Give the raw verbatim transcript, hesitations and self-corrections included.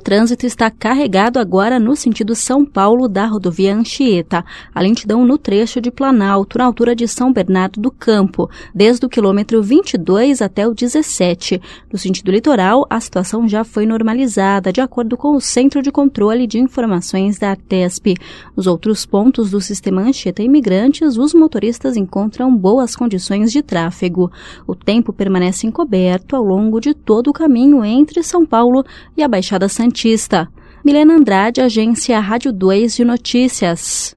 trânsito está carregado agora no sentido São Paulo da rodovia Anchieta. A lentidão no trecho de Planalto, na altura de São Bernardo do Campo, desde o quilômetro vinte e dois até o dezessete. No sentido litoral, a situação já foi normalizada, de acordo com o Centro de Controle de Informações da Artesp. Nos outros pontos do sistema Anchieta Imigrantes, os motoristas encontram boas condições de tráfego. O tempo permanece encoberto ao longo de todo o caminho entre São Paulo e a Baixada Santista. Milena Andrade, Agência Rádio dois de Notícias.